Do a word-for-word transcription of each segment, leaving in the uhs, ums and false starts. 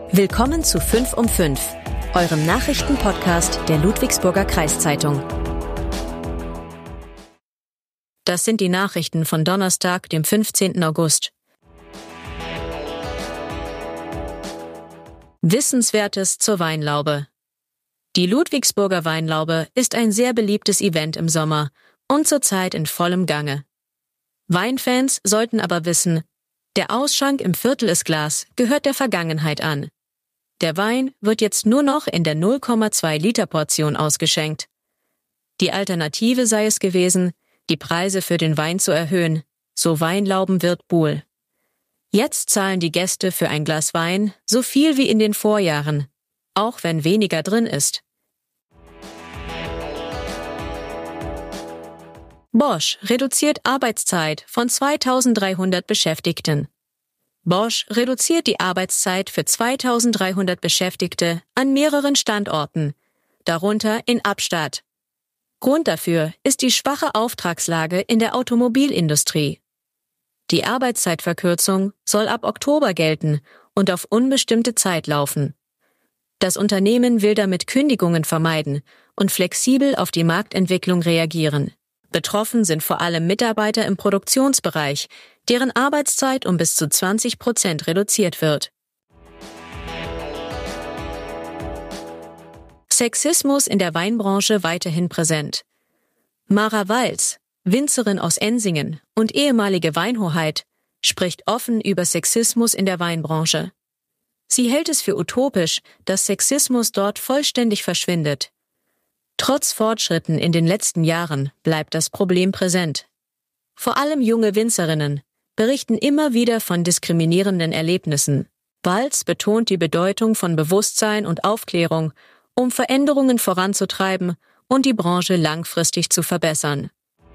Willkommen zu fünf um fünf, eurem Nachrichtenpodcast der Ludwigsburger Kreiszeitung. Das sind die Nachrichten von Donnerstag, dem fünfzehnten August. Wissenswertes zur Weinlaube. Die Ludwigsburger Weinlaube ist ein sehr beliebtes Event im Sommer und zurzeit in vollem Gange. Weinfans sollten aber wissen, der Ausschank im Viertel ist Glas gehört der Vergangenheit an. Der Wein wird jetzt nur noch in der null Komma zwei Liter Portion ausgeschenkt. Die Alternative sei es gewesen, die Preise für den Wein zu erhöhen, so Weinlaubenwirt Buhl. Jetzt zahlen die Gäste für ein Glas Wein so viel wie in den Vorjahren, auch wenn weniger drin ist. Bosch reduziert Arbeitszeit von zweitausenddreihundert Beschäftigten. Bosch reduziert die Arbeitszeit für zweitausenddreihundert Beschäftigte an mehreren Standorten, darunter in Abstadt. Grund dafür ist die schwache Auftragslage in der Automobilindustrie. Die Arbeitszeitverkürzung soll ab Oktober gelten und auf unbestimmte Zeit laufen. Das Unternehmen will damit Kündigungen vermeiden und flexibel auf die Marktentwicklung reagieren. Betroffen sind vor allem Mitarbeiter im Produktionsbereich, deren Arbeitszeit um bis zu zwanzig Prozent reduziert wird. Sexismus in der Weinbranche weiterhin präsent. Mara Walz, Winzerin aus Ensingen und ehemalige Weinhoheit, spricht offen über Sexismus in der Weinbranche. Sie hält es für utopisch, dass Sexismus dort vollständig verschwindet. Trotz Fortschritten in den letzten Jahren bleibt das Problem präsent. Vor allem junge Winzerinnen berichten immer wieder von diskriminierenden Erlebnissen. Walz betont die Bedeutung von Bewusstsein und Aufklärung, um Veränderungen voranzutreiben und die Branche langfristig zu verbessern.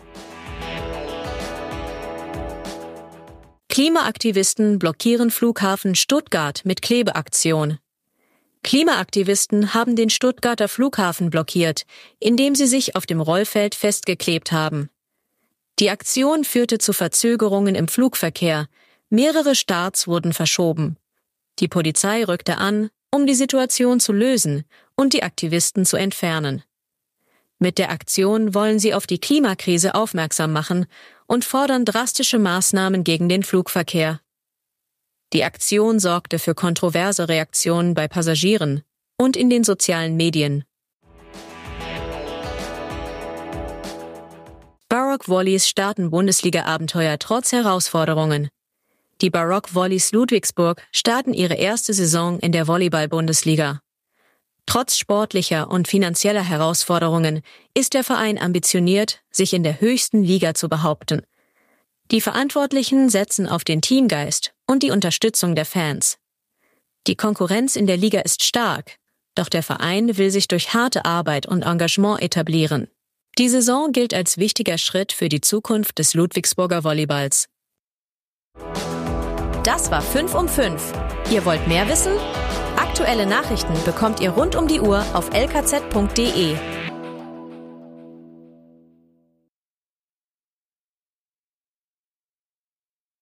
Klimaaktivisten blockieren Flughafen Stuttgart mit Klebeaktion. Klimaaktivisten haben den Stuttgarter Flughafen blockiert, indem sie sich auf dem Rollfeld festgeklebt haben. Die Aktion führte zu Verzögerungen im Flugverkehr. Mehrere Starts wurden verschoben. Die Polizei rückte an, um die Situation zu lösen und die Aktivisten zu entfernen. Mit der Aktion wollen sie auf die Klimakrise aufmerksam machen und fordern drastische Maßnahmen gegen den Flugverkehr. Die Aktion sorgte für kontroverse Reaktionen bei Passagieren und in den sozialen Medien. Barock Volleys starten Bundesliga-Abenteuer trotz Herausforderungen. Die Barock Volleys Ludwigsburg starten ihre erste Saison in der Volleyball-Bundesliga. Trotz sportlicher und finanzieller Herausforderungen ist der Verein ambitioniert, sich in der höchsten Liga zu behaupten. Die Verantwortlichen setzen auf den Teamgeist und die Unterstützung der Fans. Die Konkurrenz in der Liga ist stark, doch der Verein will sich durch harte Arbeit und Engagement etablieren. Die Saison gilt als wichtiger Schritt für die Zukunft des Ludwigsburger Volleyballs. Das war fünf um fünf. Ihr wollt mehr wissen? Aktuelle Nachrichten bekommt ihr rund um die Uhr auf l k z punkt d e.